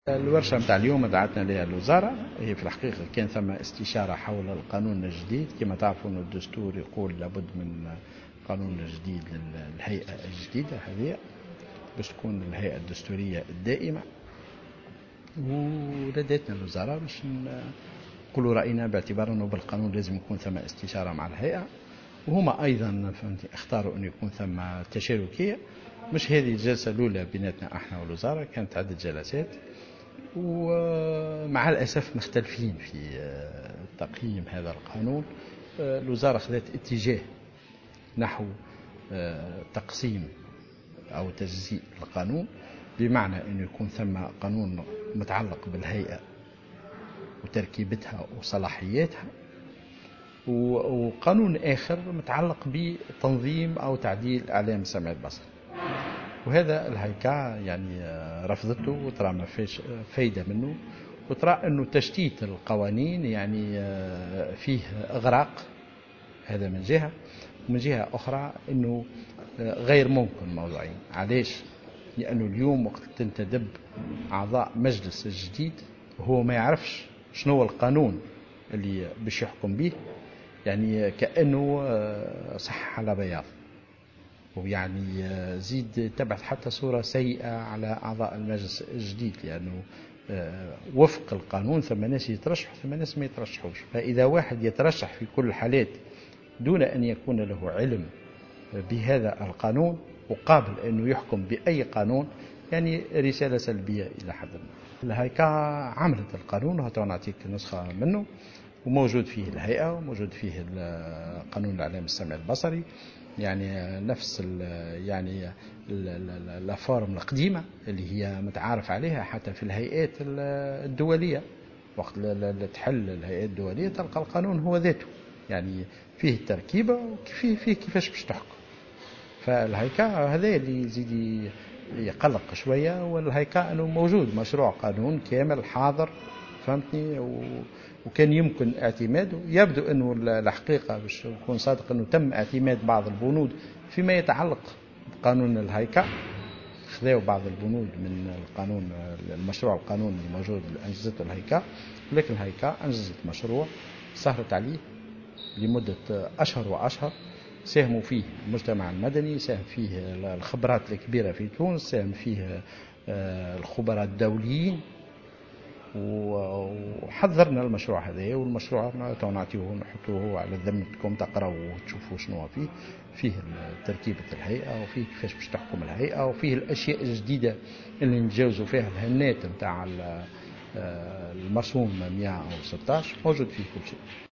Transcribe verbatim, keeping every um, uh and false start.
الورشة متاع اليوم دعتنا لها الوزارة. هي في الحقيقة كان ثم استشارة حول القانون الجديد. كما تعرفون الدستور يقول لابد من قانون جديد للهيئة الجديدة هذه باش تكون الهيئة الدستورية الدائمة، ولديتنا الوزارة باش نقولوا رأينا باعتبار أنه بالقانون لازم يكون ثم استشارة مع الهيئة، وهما أيضا اختاروا أن يكون ثم تشاركية. مش هذه الجلسة الأولى بيناتنا احنا والوزارة، كانت عدة جلسات ومع الأسف مختلفين في تقييم هذا القانون. الوزارة خذت اتجاه نحو تقسيم أو تجزيء القانون، بمعنى أنه يكون ثم قانون متعلق بالهيئة وتركيبتها وصلاحياتها، وقانون آخر متعلق بتنظيم أو تعديل إعلام السمع البصري. وهذا الهيكا يعني رفضته وترى ما فيش فايدة منه، وترى أنه تشتيت القوانين يعني فيه إغراق. هذا من جهة، ومن جهة أخرى أنه غير ممكن موضوعين. علاش؟ لأنه اليوم وقت تنتدب أعضاء مجلس الجديد وهو ما يعرفش شنو هو القانون اللي باش يحكم به، يعني كأنه صح على بياض، ويعني زيد تبعث حتى صورة سيئة على أعضاء المجلس الجديد، لأنه وفق القانون ثم ناس يترشحوا ثم ناس ما يترشحوش. فإذا واحد يترشح في كل الحالات دون أن يكون له علم بهذا القانون وقابل أنه يحكم بأي قانون، يعني رسالة سلبية إلى حد ما. الهيئة عملت القانون وهذا نعطيك نسخة منه، وموجود فيه الهيئة وموجود فيه قانون الإعلام السمع البصري، يعني نفس ال يعني الفورم القديمة اللي هي متعارف عليها حتى في الهيئات الدولية. وقت تحل الهيئات الدولية تلقى القانون هو ذاته، يعني فيه التركيبة وفيه فيه كيفاش باش تحكم. فالهيكا هذا اللي يزيد يقلق شوية، والهيكا أنه موجود مشروع قانون كامل حاضر، فهمتني، وكان يمكن اعتماده. يبدو أنه الحقيقة باش نكون صادق أنه تم اعتماد بعض البنود فيما يتعلق بقانون الهيكا، خذوا بعض البنود من القانون المشروع القانون الموجود أنجزته الهيكا، لكن الهيكا أنجزت مشروع سهرت عليه لمدة أشهر وأشهر. ساهموا فيه المجتمع المدني، ساهم فيه الخبرات الكبيرة في تونس، ساهم فيه الخبراء الدوليين، وحضرنا المشروع هذا. والمشروع نعطيه نحطوه على ذمتكم تقرأوا وتشوفوا شنو فيه. فيه تركيبة الهيئة، وفيه كيفاش باش تحكم الهيئة، وفيه الأشياء الجديدة اللي نتجاوزوا فيها الهنات نتاع المرسوم مئة وستة عشر، موجود فيه كل شيء.